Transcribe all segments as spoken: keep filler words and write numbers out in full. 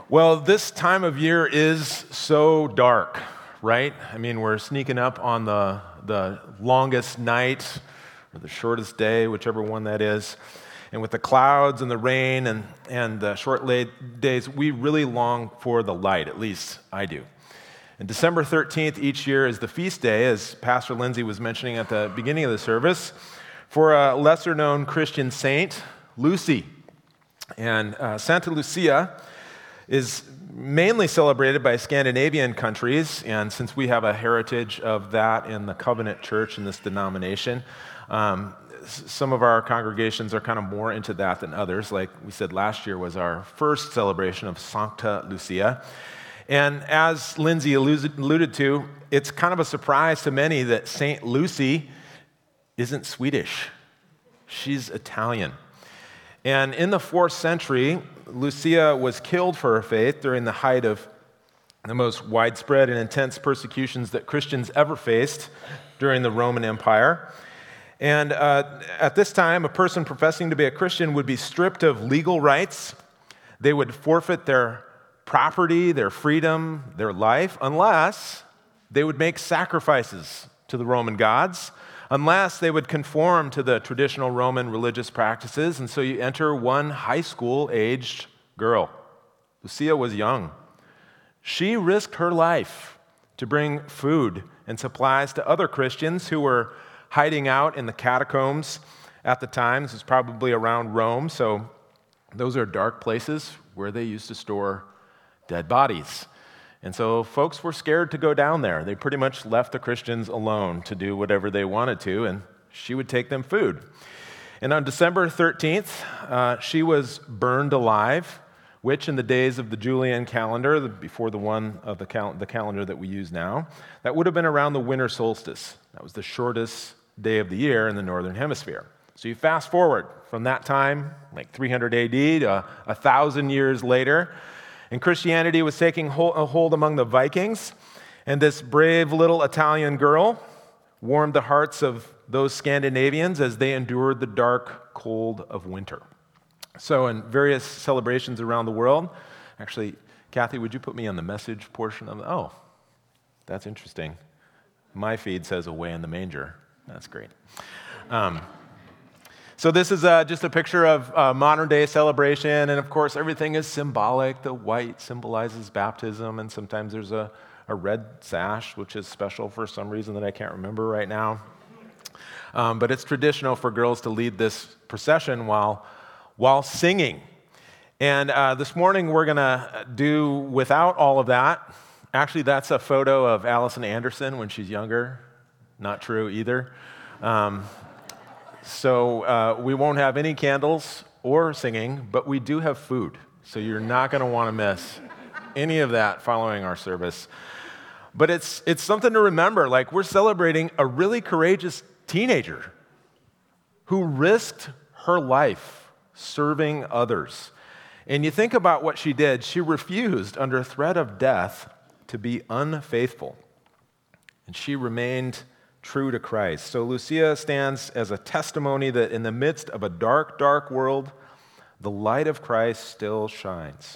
Well, this time of year is so dark, right? I mean, we're sneaking up on the, the longest night or the shortest day, whichever one that is. And with the clouds and the rain and, and the short late days, we really long for the light, at least I do. And December thirteenth each year is the feast day, as Pastor Lindsay was mentioning at the beginning of the service, for a lesser-known Christian saint, Lucy. And uh, Santa Lucia is mainly celebrated by Scandinavian countries, and since we have a heritage of that in the Covenant Church in this denomination, um, some of our congregations are kind of more into that than others. Like we said, last year was our first celebration of Sancta Lucia. And as Lindsay alluded to, it's kind of a surprise to many that Saint Lucy isn't Swedish. She's Italian. And in the fourth century, Lucia was killed for her faith during the height of the most widespread and intense persecutions that Christians ever faced during the Roman Empire. And uh, at this time, a person professing to be a Christian would be stripped of legal rights. They would forfeit their property, their freedom, their life, unless they would make sacrifices to the Roman gods, unless they would conform to the traditional Roman religious practices. And so you enter one high school-aged girl. Lucia was young. She risked her life to bring food and supplies to other Christians who were hiding out in the catacombs at the time. This was probably around Rome, so those are dark places where they used to store dead bodies. And so folks were scared to go down there. They pretty much left the Christians alone to do whatever they wanted to, and she would take them food. And on December thirteenth, uh, she was burned alive, which in the days of the Julian calendar, the, before the one of the, cal- the calendar that we use now, that would have been around the winter solstice. That was the shortest day of the year in the northern hemisphere. So you fast forward from that time, like three hundred A D to a thousand years later, and Christianity was taking a hold among the Vikings, and this brave little Italian girl warmed the hearts of those Scandinavians as they endured the dark cold of winter. So in various celebrations around the world, actually, Kathy, would you put me on the message portion of the, oh, that's interesting. My feed says away in the manger. That's great. Um, So this is uh, just a picture of uh, modern-day celebration, and of course, everything is symbolic. The white symbolizes baptism, and sometimes there's a, a red sash, which is special for some reason that I can't remember right now. Um, but it's traditional for girls to lead this procession while, while singing. And uh, this morning, we're going to do without all of that. Actually, that's a photo of Allison Anderson when she's younger. Not true either. Um, So uh, we won't have any candles or singing, but we do have food. So you're not going to want to miss any of that following our service. But it's it's something to remember. Like, we're celebrating a really courageous teenager who risked her life serving others. And you think about what she did. She refused under threat of death to be unfaithful. And she remained true to Christ. So Lucia stands as a testimony that in the midst of a dark, dark world, the light of Christ still shines.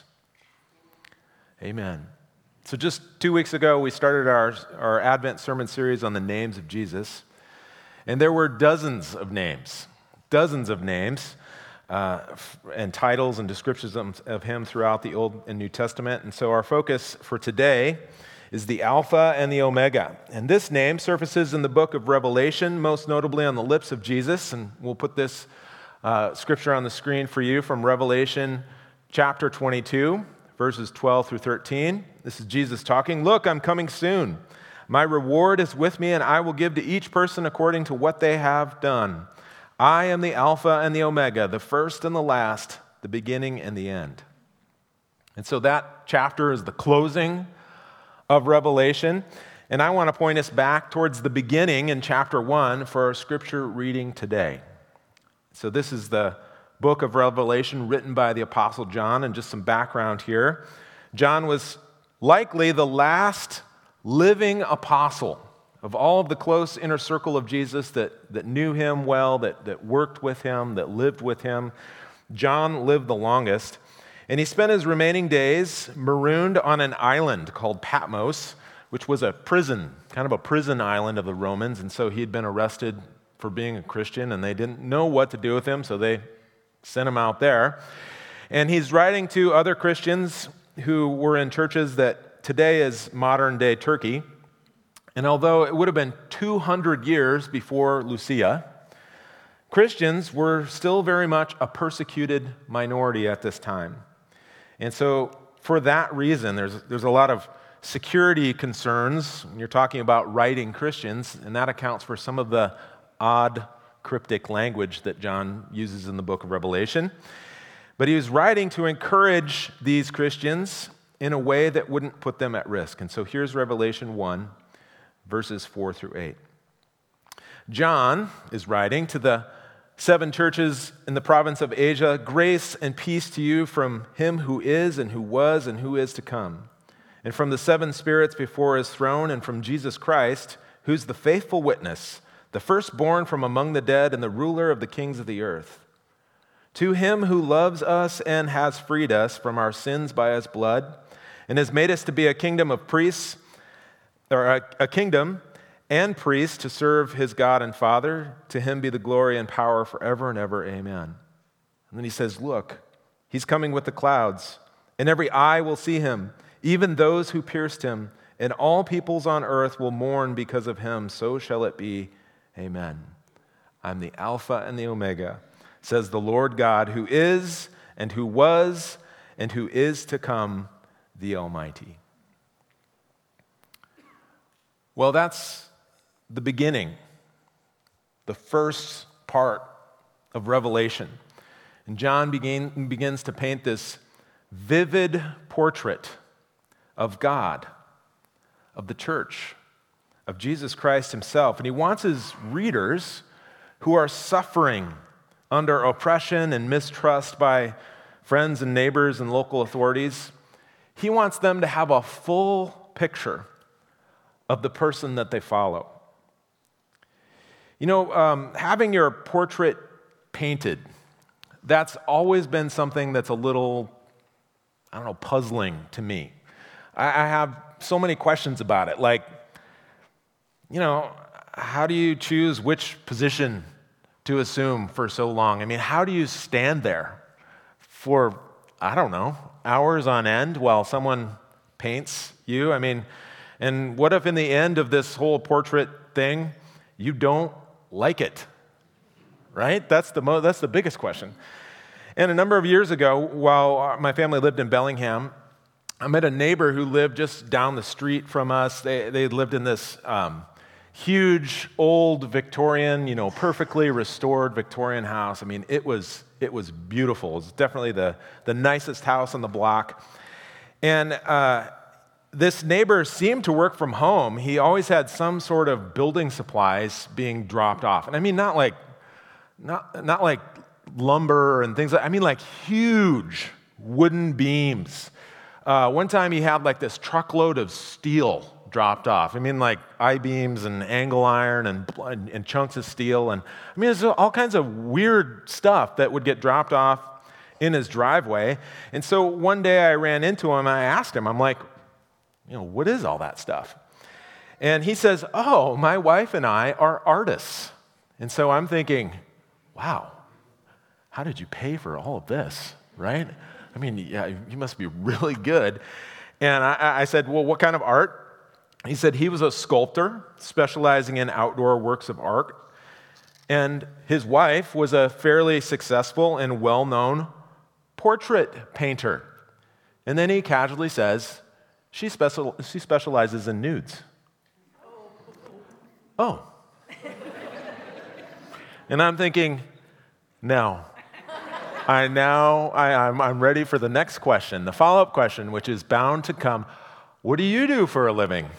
Amen. So just two weeks ago, we started our, our Advent sermon series on the names of Jesus. And there were dozens of names, dozens of names, uh, and titles and descriptions of, of him throughout the Old and New Testament. And so our focus for today is the Alpha and the Omega. And this name surfaces in the book of Revelation, most notably on the lips of Jesus. And we'll put this uh, scripture on the screen for you from Revelation chapter twenty-two, verses twelve through thirteen. This is Jesus talking. "Look, I'm coming soon. My reward is with me, and I will give to each person according to what they have done. I am the Alpha and the Omega, the first and the last, the beginning and the end." And so that chapter is the closing of Revelation, and I want to point us back towards the beginning in chapter one for our scripture reading today. So this is the book of Revelation written by the Apostle John, and just some background here. John was likely the last living apostle of all of the close inner circle of Jesus that, that knew him well, that, that worked with him, that lived with him. John lived the longest. And he spent his remaining days marooned on an island called Patmos, which was a prison, kind of a prison island of the Romans. And so he had been arrested for being a Christian, and they didn't know what to do with him, so they sent him out there. And he's writing to other Christians who were in churches that today is modern-day Turkey. And although it would have been two hundred years before Lucia, Christians were still very much a persecuted minority at this time. And so for that reason, there's, there's a lot of security concerns when you're talking about writing Christians, and that accounts for some of the odd cryptic language that John uses in the book of Revelation. But he was writing to encourage these Christians in a way that wouldn't put them at risk. And so here's Revelation one, verses four through eight. John is writing to the seven churches in the province of Asia, grace and peace to you from him who is and who was and who is to come, and from the seven spirits before his throne, and from Jesus Christ, who's the faithful witness, the firstborn from among the dead and the ruler of the kings of the earth. To him who loves us and has freed us from our sins by his blood, and has made us to be a kingdom of priests, or a, a kingdom and priests to serve his God and Father. To him be the glory and power forever and ever. Amen. And then he says, look, he's coming with the clouds, and every eye will see him, even those who pierced him, and all peoples on earth will mourn because of him. So shall it be. Amen. I'm the Alpha and the Omega, says the Lord God, who is and who was and who is to come, the Almighty. Well, that's the beginning, the first part of Revelation. And John begin, begins to paint this vivid portrait of God, of the church, of Jesus Christ himself. And he wants his readers who are suffering under oppression and mistrust by friends and neighbors and local authorities, he wants them to have a full picture of the person that they follow. You know, um, having your portrait painted, that's always been something that's a little, I don't know, puzzling to me. I, I have so many questions about it. Like, you know, how do you choose which position to assume for so long? I mean, how do you stand there for, I don't know, hours on end while someone paints you? I mean, and what if in the end of this whole portrait thing, you don't like it, right? That's the mo- that's the biggest question. And a number of years ago, while my family lived in Bellingham, I met a neighbor who lived just down the street from us. They they lived in this um, huge, old Victorian, you know, perfectly restored Victorian house. I mean, it was it was beautiful. It was definitely the the nicest house on the block. And uh, this neighbor seemed to work from home. He always had some sort of building supplies being dropped off. And I mean, not like, not, not like lumber and things like, I mean like huge wooden beams. Uh, one time he had like this truckload of steel dropped off. I mean like I-beams and angle iron and, and, and chunks of steel. And I mean, there's all kinds of weird stuff that would get dropped off in his driveway. And so one day I ran into him and I asked him, I'm like, you know, what is all that stuff? And he says, oh, my wife and I are artists. And so I'm thinking, wow, how did you pay for all of this, right? I mean, yeah, you must be really good. And I, I said, well, what kind of art? He said he was a sculptor specializing in outdoor works of art. And his wife was a fairly successful and well-known portrait painter. And then he casually says, She, special, she specializes in nudes. Oh. And I'm thinking, no. I now, I, I'm, I'm ready for the next question, the follow-up question, which is bound to come. What do you do for a living?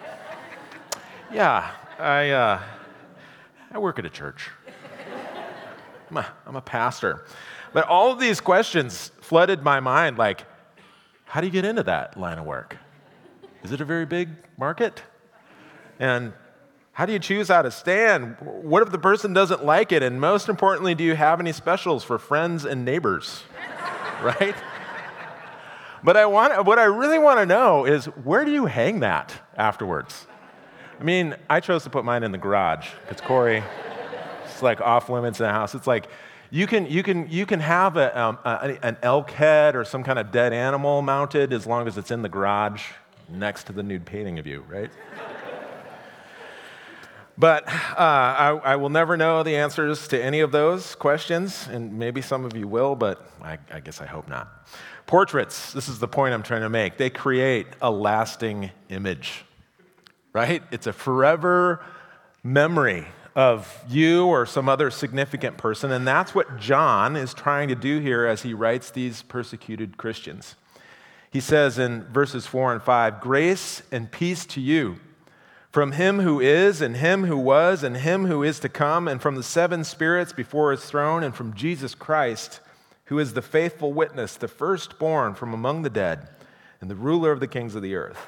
Yeah, I, uh, I work at a church. I'm a, I'm a pastor. But all of these questions flooded my mind, like, how do you get into that line of work? Is it a very big market? And how do you choose how to stand? What if the person doesn't like it? And most importantly, do you have any specials for friends and neighbors? Right? But I want, what I really want to know is, where do you hang that afterwards? I mean, I chose to put mine in the garage because Corey, it's like off limits in the house. It's like you can you can you can have a, um, a, an elk head or some kind of dead animal mounted as long as it's in the garage next to the nude painting of you, right? But uh, I, I will never know the answers to any of those questions, and maybe some of you will, but I, I guess I hope not. Portraits, this is the point I'm trying to make. They create a lasting image, right? It's a forever memory of you or some other significant person, and that's what John is trying to do here as he writes these persecuted Christians. He says in verses four and five, "Grace and peace to you from him who is, and him who was, and him who is to come, and from the seven spirits before his throne, and from Jesus Christ, who is the faithful witness, the firstborn from among the dead, and the ruler of the kings of the earth."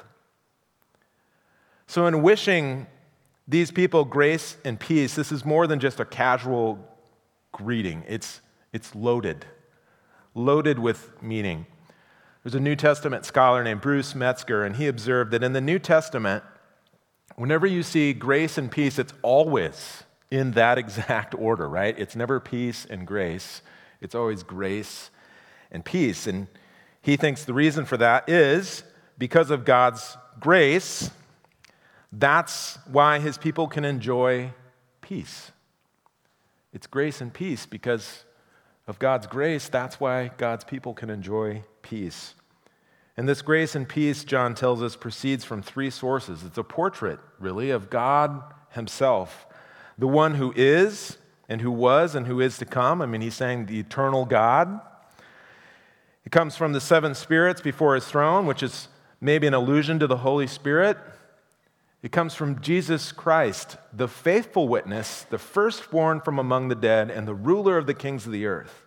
So in wishing these people grace and peace, this is more than just a casual greeting. It's, it's loaded, loaded with meaning. There's a New Testament scholar named Bruce Metzger, and he observed that in the New Testament, whenever you see grace and peace, it's always in that exact order, right? It's never peace and grace. It's always grace and peace. And he thinks the reason for that is because of God's grace. That's why his people can enjoy peace. It's grace and peace because of God's grace. That's why God's people can enjoy peace. And this grace and peace, John tells us, proceeds from three sources. It's a portrait, really, of God himself, the one who is and who was and who is to come. I mean, he's saying the eternal God. It comes from the seven spirits before his throne, which is maybe an allusion to the Holy Spirit. It comes from Jesus Christ, the faithful witness, the firstborn from among the dead, and the ruler of the kings of the earth.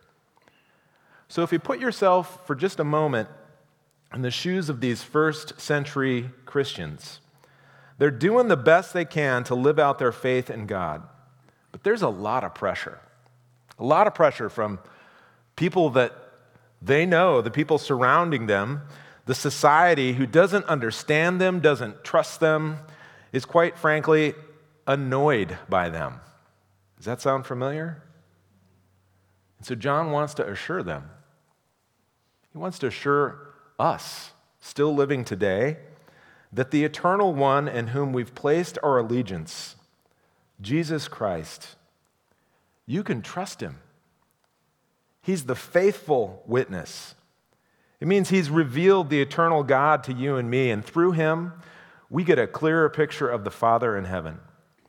So if you put yourself for just a moment in the shoes of these first century Christians, they're doing the best they can to live out their faith in God. But there's a lot of pressure, a lot of pressure from people that they know, the people surrounding them, the society who doesn't understand them, doesn't trust them, is quite frankly annoyed by them. Does that sound familiar? And so John wants to assure them. He wants to assure us, still living today, that the eternal one in whom we've placed our allegiance, Jesus Christ, you can trust him. He's the faithful witness. It means he's revealed the eternal God to you and me, and through him, we get a clearer picture of the Father in heaven.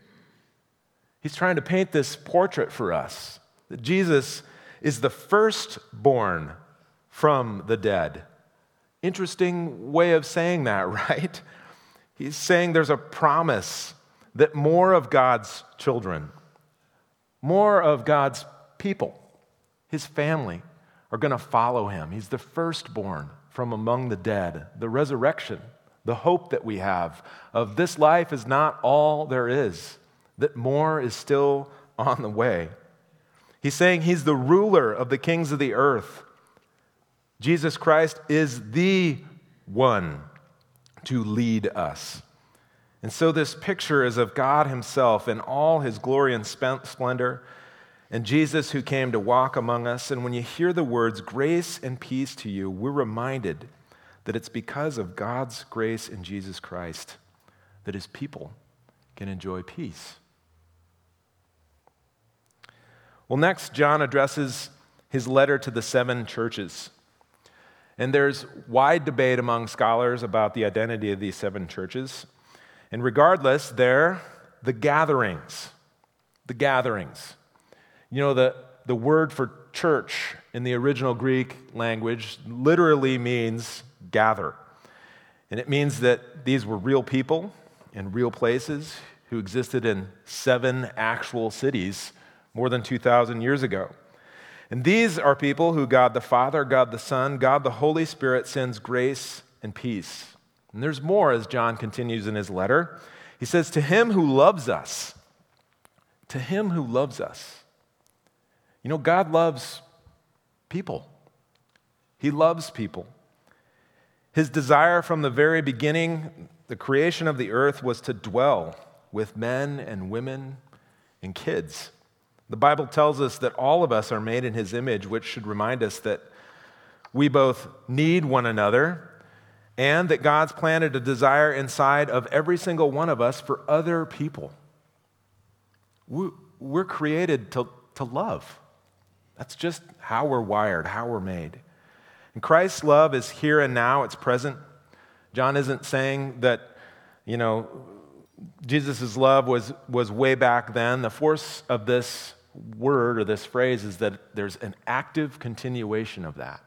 He's trying to paint this portrait for us, that Jesus is the firstborn from the dead. Interesting way of saying that, right? He's saying there's a promise that more of God's children, more of God's people, his family, are going to follow him. He's the firstborn from among the dead, the resurrection, the hope that we have of this life is not all there is, that more is still on the way. He's saying he's the ruler of the kings of the earth. Jesus Christ is the one to lead us. And so this picture is of God himself in all his glory and splendor, and Jesus who came to walk among us. And when you hear the words grace and peace to you, we're reminded that it's because of God's grace in Jesus Christ that his people can enjoy peace. Well, next, John addresses his letter to the seven churches. And there's wide debate among scholars about the identity of these seven churches. And regardless, they're the gatherings. The gatherings. You know, the, the word for church in the original Greek language literally means gather. And it means that these were real people in real places who existed in seven actual cities more than two thousand years ago. And these are people who God the Father, God the Son, God the Holy Spirit sends grace and peace. And there's more as John continues in his letter. He says, to him who loves us, to him who loves us. You know, God loves people. He loves people. His desire from the very beginning, the creation of the earth, was to dwell with men and women and kids. The Bible tells us that all of us are made in His image, which should remind us that we both need one another and that God's planted a desire inside of every single one of us for other people. We're created to, to love. That's just how we're wired, how we're made. And Christ's love is here and now, it's present. John isn't saying that, you know, Jesus' love was, was way back then. The force of this word or this phrase is that there's an active continuation of that.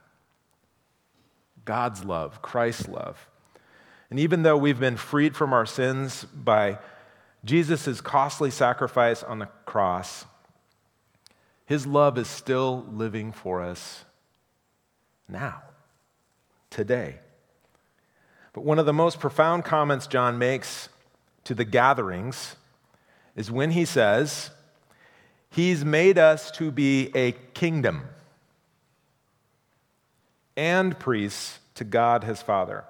God's love, Christ's love. And even though we've been freed from our sins by Jesus' costly sacrifice on the cross, His love is still living for us now, today. But one of the most profound comments John makes to the gatherings is when he says, He's made us to be a kingdom and priests to God His Father.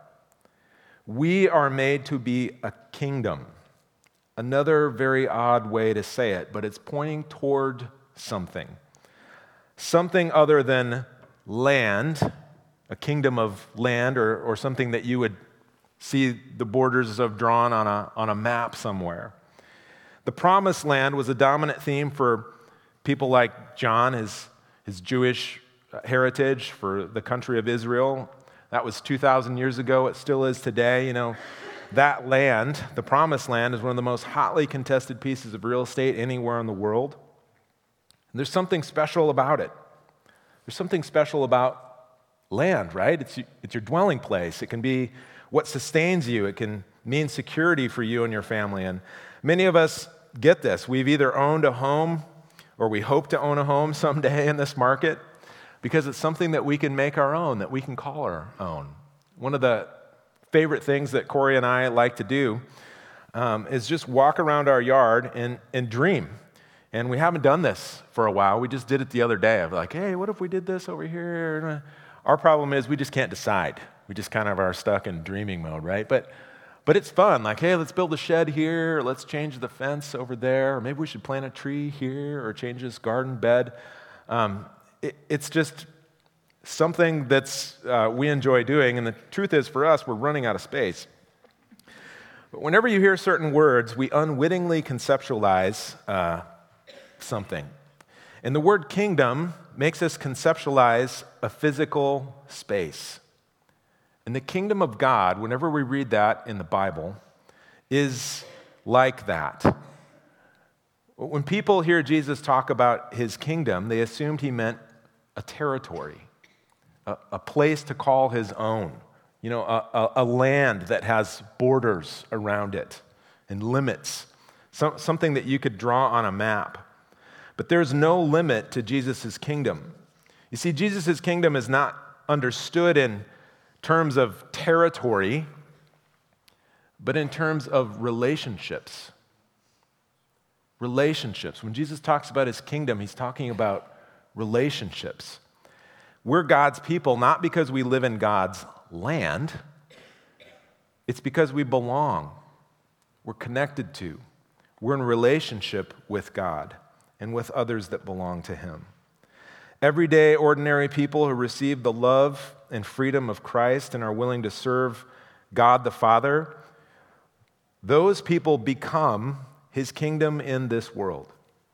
We are made to be a kingdom. Another very odd way to say it, but it's pointing toward something. Something other than land, a kingdom of land, or, or something that you would see the borders of drawn on a, on a map somewhere. The promised land was a dominant theme for people like John, his, his Jewish heritage, for the country of Israel. That was two thousand years ago. It still is today. You know, that land, the promised land, is one of the most hotly contested pieces of real estate anywhere in the world. And there's something special about it. There's something special about land, right? It's, it's your dwelling place. It can be what sustains you. It can mean security for you and your family. And many of us get this. We've either owned a home or we hope to own a home someday in this market because it's something that we can make our own, that we can call our own. One of the favorite things that Corey and I like to do um, is just walk around our yard and, and dream. And we haven't done this for a while. We just did it the other day. I'm like, hey, what if we did this over here? Our problem is we just can't decide. We just kind of are stuck in dreaming mode, right? But but it's fun. Like, hey, let's build a shed here, or let's change the fence over there, or maybe we should plant a tree here, or change this garden bed. Um, it, it's just something that's uh, we enjoy doing. And the truth is, for us, we're running out of space. But whenever you hear certain words, we unwittingly conceptualize uh, something. And the word kingdom makes us conceptualize a physical space. And the kingdom of God, whenever we read that in the Bible, is like that. When people hear Jesus talk about His kingdom, they assumed He meant a territory, a, a place to call His own, you know, a, a, a land that has borders around it and limits, so, something that you could draw on a map. But there's no limit to Jesus' kingdom. You see, Jesus' kingdom is not understood in terms of territory, but in terms of relationships. Relationships. When Jesus talks about His kingdom, He's talking about relationships. We're God's people not because we live in God's land. It's because we belong. We're connected to. We're in relationship with God and with others that belong to Him. Everyday, ordinary people who receive the love and freedom of Christ and are willing to serve God the Father, those people become His kingdom in this world.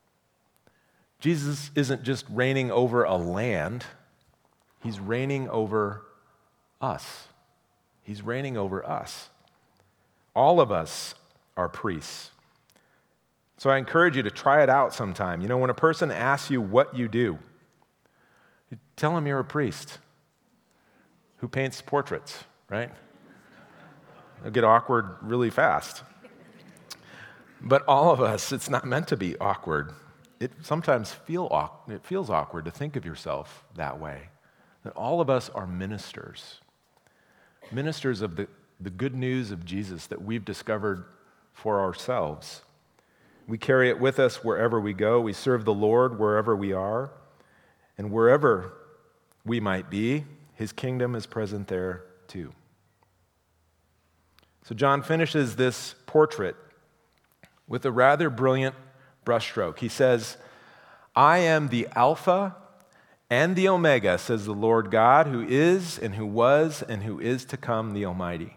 Jesus isn't just reigning over a land, He's reigning over us. He's reigning over us. All of us are priests. So I encourage you to try it out sometime. You know, when a person asks you what you do, you tell them you're a priest who paints portraits, right? It'll get awkward really fast. But all of us, it's not meant to be awkward. It sometimes feel awkward, it feels awkward to think of yourself that way. That all of us are ministers. Ministers of the, the good news of Jesus that we've discovered for ourselves. We carry it with us wherever we go. We serve the Lord wherever we are. And wherever we might be, His kingdom is present there too. So John finishes this portrait with a rather brilliant brushstroke. He says, I am the Alpha and the Omega, says the Lord God, who is and who was and who is to come, the Almighty.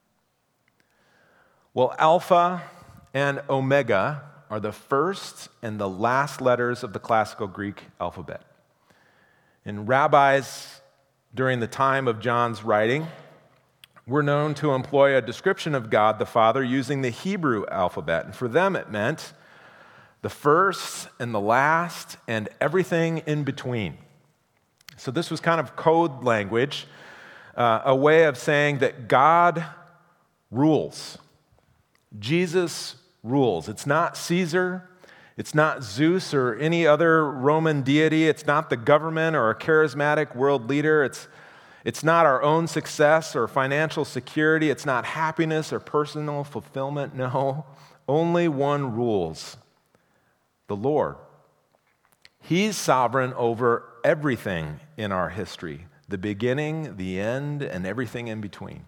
Well, Alpha and Omega are the first and the last letters of the classical Greek alphabet. And rabbis during the time of John's writing were known to employ a description of God the Father using the Hebrew alphabet. And for them it meant the first and the last and everything in between. So this was kind of code language, uh, a way of saying that God rules. Jesus rules. It's not Caesar. It's not Zeus or any other Roman deity. It's not the government or a charismatic world leader. It's, it's not our own success or financial security. It's not happiness or personal fulfillment. No, only one rules, the Lord. He's sovereign over everything in our history, the beginning, the end, and everything in between.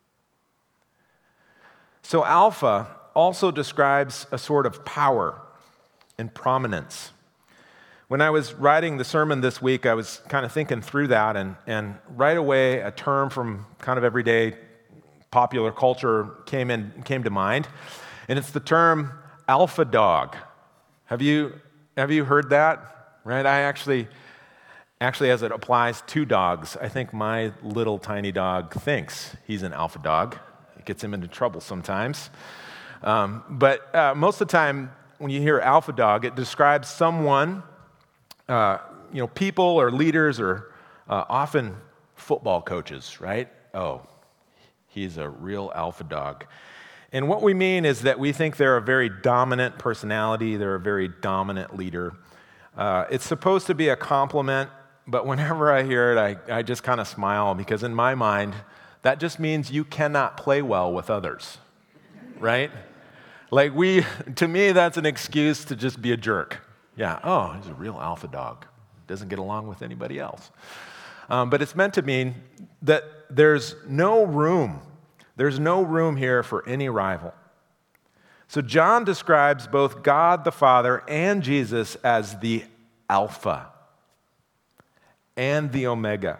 So Alpha also describes a sort of power and prominence. When I was writing the sermon this week, I was kind of thinking through that, and, and right away a term from kind of everyday popular culture came in came to mind, and it's the term alpha dog. Have you have you heard that? Right? I actually actually as it applies to dogs, I think my little tiny dog thinks he's an alpha dog. It gets him into trouble sometimes. Um, but uh, most of the time, when you hear alpha dog, it describes someone, uh, you know, people or leaders or uh, often football coaches, right? Oh, he's a real alpha dog. And what we mean is that we think they're a very dominant personality, they're a very dominant leader. Uh, it's supposed to be a compliment, but whenever I hear it, I, I just kind of smile, because in my mind, that just means you cannot play well with others, right? Like we, to me, that's an excuse to just be a jerk. Yeah, oh, he's a real alpha dog. Doesn't get along with anybody else. Um, but it's meant to mean that there's no room. There's no room here for any rival. So John describes both God the Father and Jesus as the Alpha and the Omega.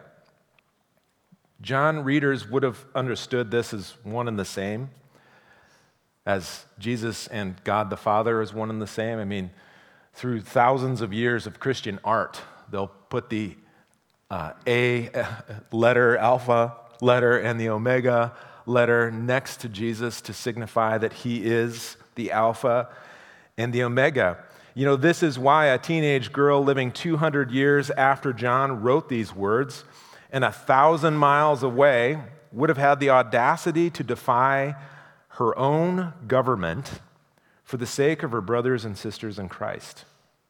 John readers would have understood this as one and the same, as Jesus and God the Father is one and the same. I mean, through thousands of years of Christian art, they'll put the uh, A letter, alpha letter, and the omega letter next to Jesus to signify that he is the Alpha and the Omega. You know, this is why a teenage girl living two hundred years after John wrote these words and a thousand miles away would have had the audacity to defy her own government for the sake of her brothers and sisters in Christ.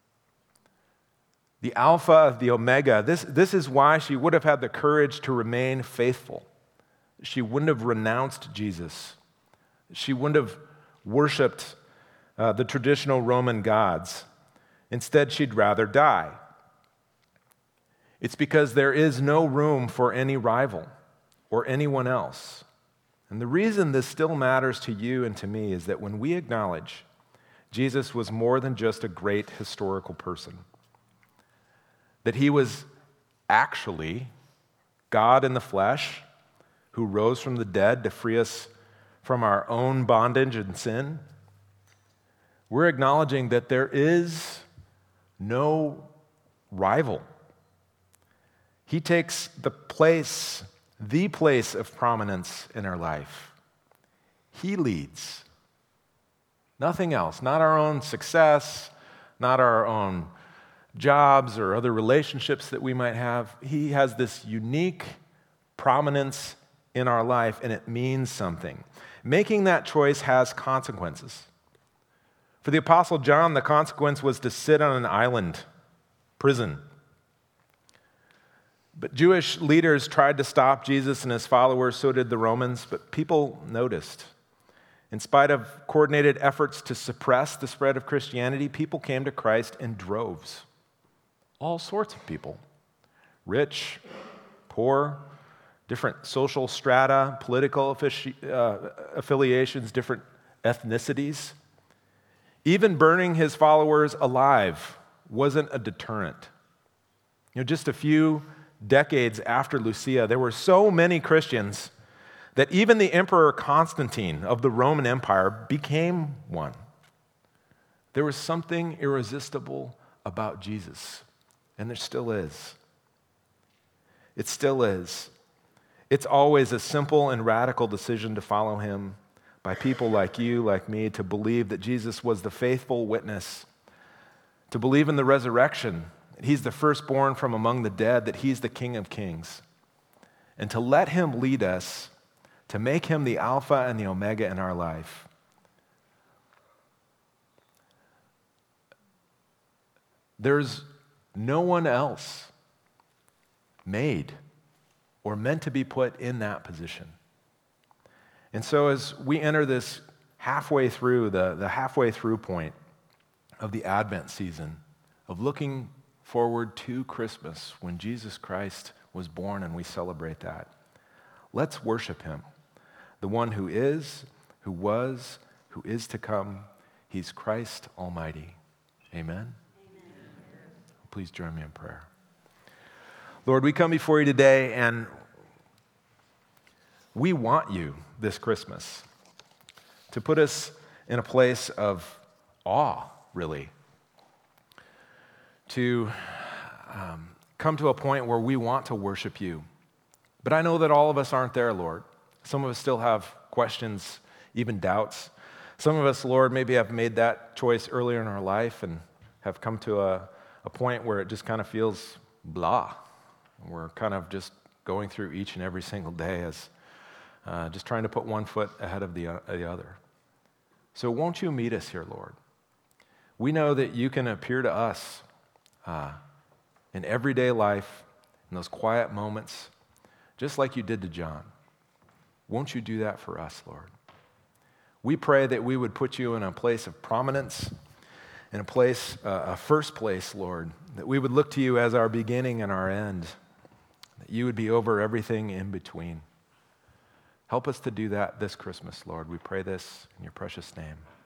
The Alpha, the Omega, this, this is why she would have had the courage to remain faithful. She wouldn't have renounced Jesus. She wouldn't have worshiped uh, the traditional Roman gods. Instead, she'd rather die. It's because there is no room for any rival or anyone else. And the reason this still matters to you and to me is that when we acknowledge Jesus was more than just a great historical person, that he was actually God in the flesh who rose from the dead to free us from our own bondage and sin, we're acknowledging that there is no rival. He takes the place, the place of prominence in our life. He leads. Nothing else, not our own success, not our own jobs or other relationships that we might have. He has this unique prominence in our life, and it means something. Making that choice has consequences. For the Apostle John, the consequence was to sit on an island, prison. But Jewish leaders tried to stop Jesus and his followers, so did the Romans, but people noticed. In spite of coordinated efforts to suppress the spread of Christianity, people came to Christ in droves. All sorts of people. Rich, poor, different social strata, political affici- uh, affiliations, different ethnicities. Even burning his followers alive wasn't a deterrent. You know, just a few decades after Lucia, there were so many Christians that even the Emperor Constantine of the Roman Empire became one. There was something irresistible about Jesus, and there still is. It still is. It's always a simple and radical decision to follow him by people like you, like me, to believe that Jesus was the faithful witness, to believe in the resurrection, that he's the firstborn from among the dead, that he's the King of Kings, and to let him lead us, to make him the Alpha and the Omega in our life. There's no one else made or meant to be put in that position. And so as we enter this halfway through, the, the halfway through point of the Advent season, of looking forward to Christmas when Jesus Christ was born and we celebrate that, let's worship him, the one who is, who was, who is to come. He's Christ Almighty. Amen? Amen. Please join me in prayer. Lord, we come before you today and we want you this Christmas to put us in a place of awe, really. To um, come to a point where we want to worship you. But I know that all of us aren't there, Lord. Some of us still have questions, even doubts. Some of us, Lord, maybe have made that choice earlier in our life and have come to a, a point where it just kind of feels blah. We're kind of just going through each and every single day as uh, just trying to put one foot ahead of the, uh, the other. So won't you meet us here, Lord? We know that you can appear to us uh, in everyday life, in those quiet moments, just like you did to John. Won't you do that for us, Lord? We pray that we would put you in a place of prominence, in a place, uh, a first place, Lord, that we would look to you as our beginning and our end, that you would be over everything in between. Help us to do that this Christmas, Lord. We pray this in your precious name.